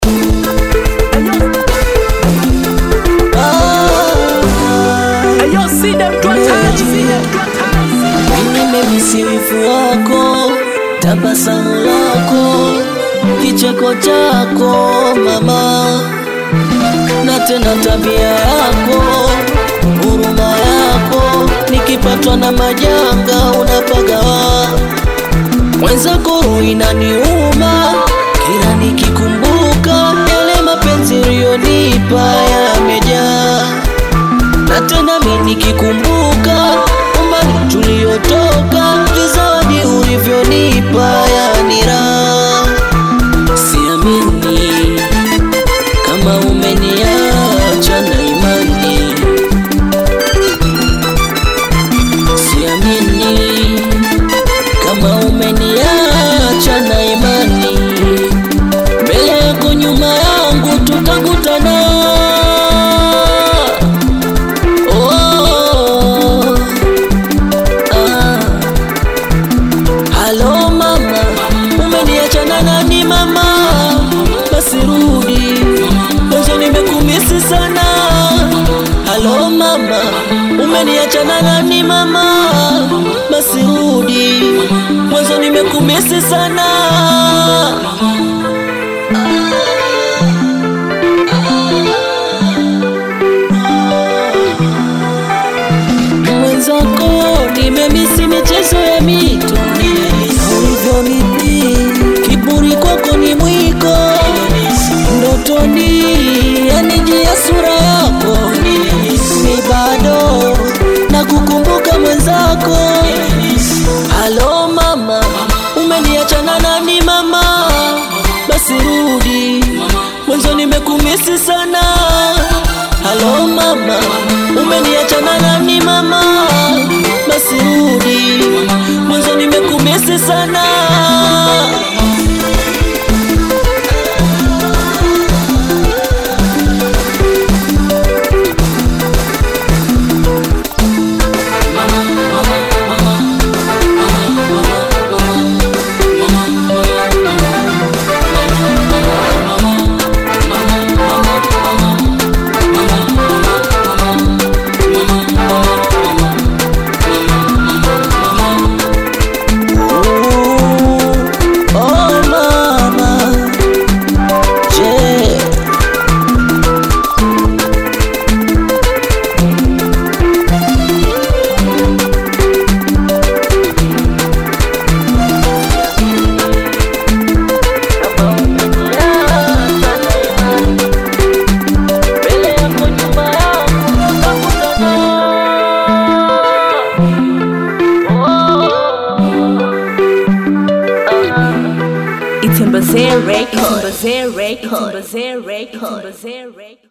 Nimemisifu wako, tabasamu lako, kicheko chako mama, na tena tabia yako, huruma yako. Nikipatwa na majanga unapagawa, mwenzako roho inaniuma kila nikikumbuka yale mapenzi uliyonipa yamejaa. Na tena mimi nikikumbuka umbali tuliotoka, vizawadi ulivyonipa yanira. Siamini kama umeniacha na imani, siamini kama umeniacha na imani. Mbele yako nyuma yangu tutakutana. Halo mama, umeniacha na nani mama? Basi rudi, mwanzo nimekumisi sana. Halo mama, umeniacha na nani mama? Basi rudi, mwanzo nimekumisi sana. Mwenzako nimemisi michezo ya mito, ulivyoniti kiburi kwako ni mwiko, ndotoni yanijia sura yako, ni bado na kukumbuka mwenzako. Halo mama, umeniacha na nani mama? Basi rudi, mwanzo nimekumisi sana. Halo mama, umeniacha na nani mama? Basi rudi, mwanzo nimekumisi sana. It's in Bazaar Records.